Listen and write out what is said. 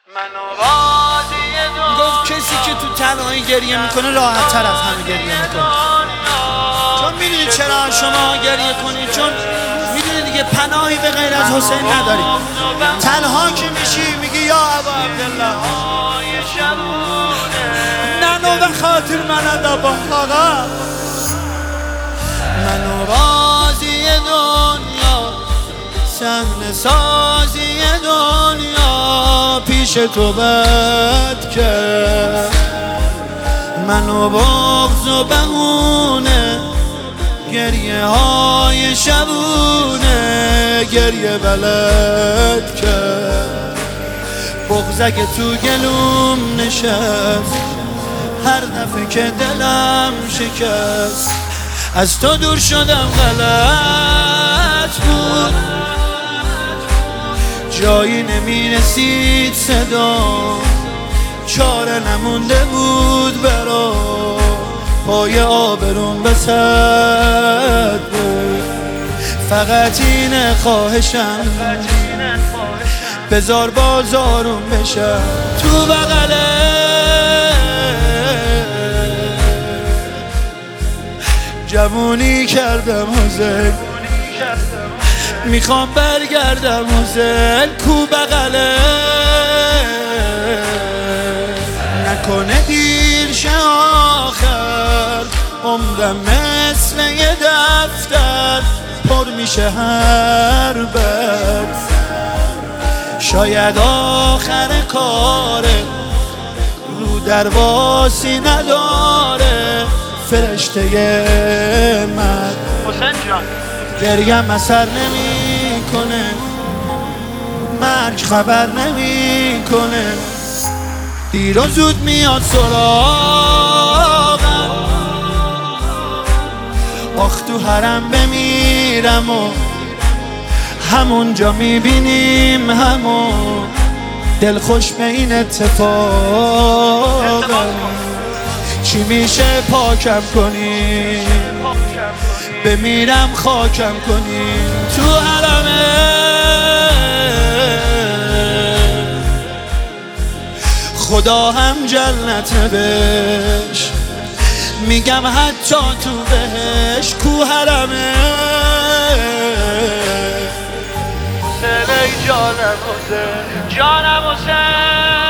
گفت کسی که تو تنهایی گریه میکنه راحت تر از همه گریه میکنه. چون میدونید چرا شما گریه کنید؟ چون میدونید دیگه پناهی به غیر از حسین ندارید. تنها که میشی میگی یا ابا عبدالله ننو به خاطر من با آقا منو راضی دنیا صحنه سازی دنیا پیش تو بد کرد. منو بغض و بهونه گریه های شبونه گریه بلد کرد. بغض اگه تو گلوم نشست هر دفعه که دلم شکست از تو دور شدم غلط بود. جایی نمیرسید صدا چاره نمونده بود برا پای آبروم به سد بود. فقط اینه خواهشم بذار بازارم بشم تو بغله جوونی کردم حزل میخوام برگردم حزل کو بغله نکنه دیر شه آخر عمرم مثل یه دفتر پر میشه هر بر شاید آخر کاره رو درواسی نداره فرشته من حسین جان گریم اثر نمی کنه مرگ خبر نمی کنه دیر و زود میاد سراغم آخ تو حرم بمیرم و همونجا میبینیم همون دل خوش به این اتفاقم چی میشه پاکم کنی بمیرم خاکم کنی تو حرمه خدا هم جنت بهش میگم حتی تو بهش کو حرمه حسین ای جانم حسین جانم حسین